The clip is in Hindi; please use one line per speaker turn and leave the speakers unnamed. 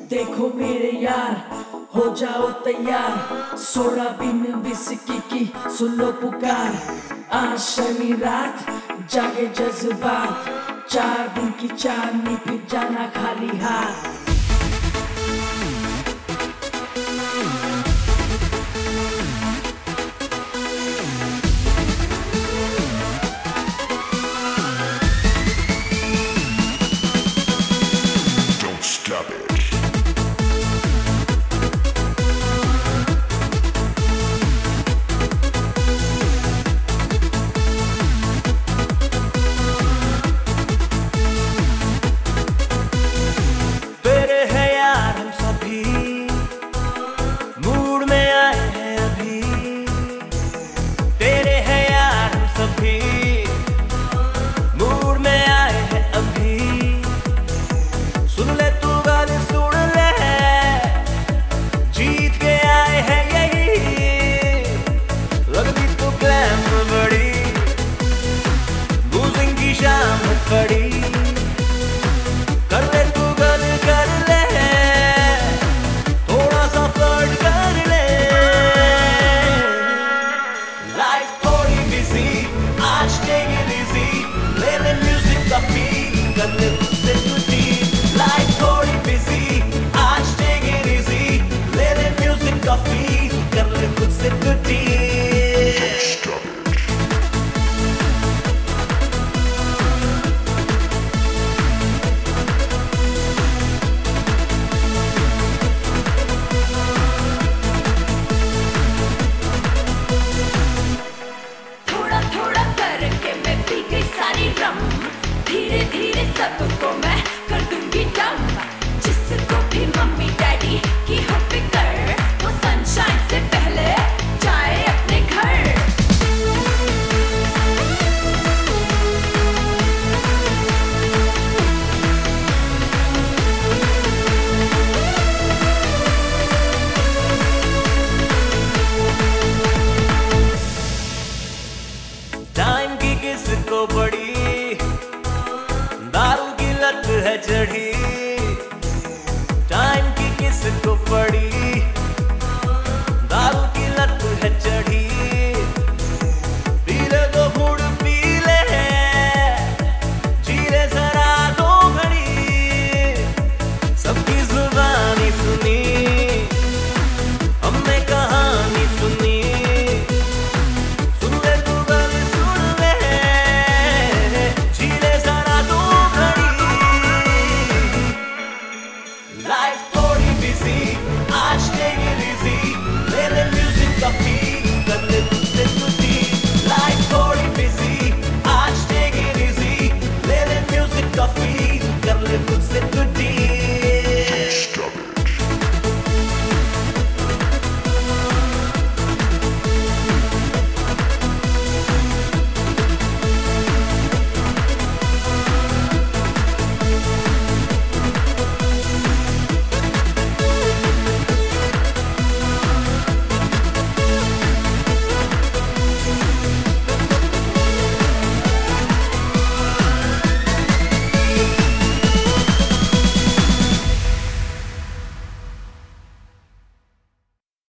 देखो मेरे यार, हो जाओ तैयार, सोडा बिन विस्की की सुन लो पुकार। आज शनि रात जागे जज्बात, 4 दिन की चांदनी फिर जाना खाली हाथ।
शाम पड़ी कर ले तू गल कर ले, थोड़ा सा फ्लर्ट कर ले। लाइफ थोड़ी बिजी, आज टेक इट इजी, ले ले म्यूजिक का फील कर ले उससे टूटी। लाइफ थोड़ी बिजी, आज टेक इट इजी, ले ले म्यूजिक का फील कर ले उससे टूटी।
धीरे धीरे सबको मैं कर दूंगी डम, जिसको भी मम्मी डैडी की हो फिकर, वो सनशाइन से पहले जाए अपने घर।
टाइम की किसको पड़ी, दारू की लत है चढ़ी। टाइम की किसको पड़ी,